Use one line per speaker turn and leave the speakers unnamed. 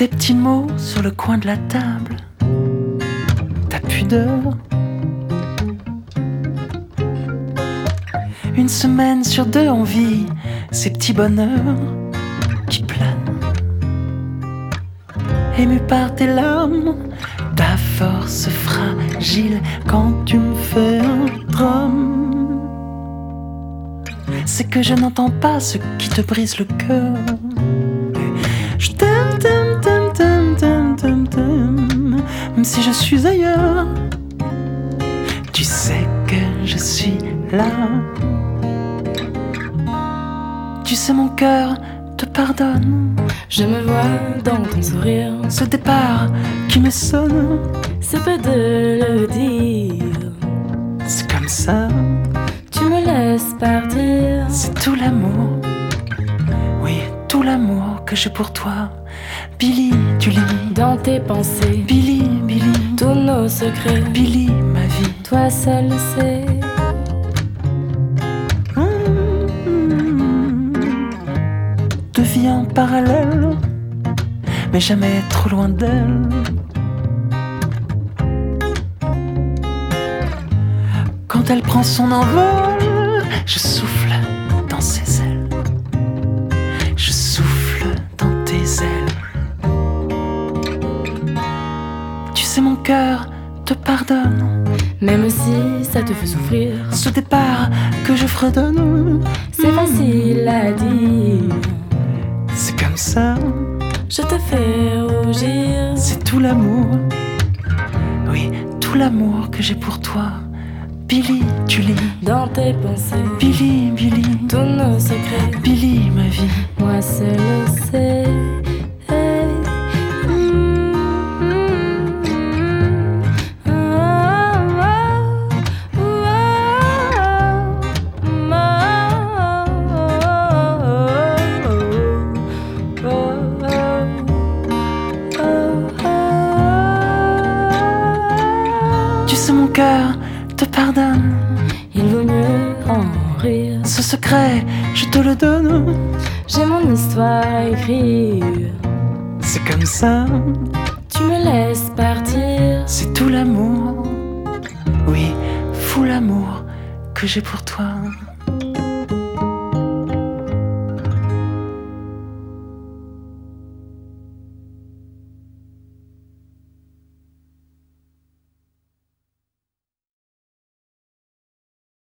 Tes petits mots sur le coin de la table, ta pudeur. Une semaine sur deux on vit ces petits bonheurs qui planent. Ému par tes larmes, ta force fragile quand tu me fais un drame. C'est que je n'entends pas ce qui te brise le cœur. Je t'aime, t'aime, t'aime, t'aime, t'aime, t'aime, t'aime, même si je suis ailleurs. Tu sais que je suis là. Tu sais mon cœur te pardonne.
Je me vois dans ton sourire,
Ce départ qui me sonne,
c'est peu de le dire.
c'est comme ça,
Tu me laisses partir.
c'est tout l'amour. Oui, tout l'amour que j'ai pour toi. Billy, tu lis
Dans tes pensées,
Billy, Billy,
tous nos secrets,
Billy, ma vie.
toi seul sais.
Deux vies en parallèle, mais jamais trop loin d'elle. Quand elle prend son envol, je souffle dans ses ailes. Je souffle dans tes ailes. Tu sais mon cœur te pardonne.
Même si ça te fait souffrir,
Ce départ que je fredonne,
c'est facile à dire.
c'est comme ça,
Je te fais rougir.
c'est tout l'amour. Oui, tout l'amour que j'ai pour toi. Billy, tu lis
Dans tes pensées,
Billy, Billy,
tous nos secrets,
Billy, ma vie.
moi seul sais. Hey.
Tu sais mon cœur te pardonne.
Il vaut mieux en rire.
Ce secret, je te le donne.
J'ai mon histoire à écrire.
C'est comme ça,
Tu me laisses partir.
c'est tout l'amour. Oui, fou l'amour que j'ai pour toi.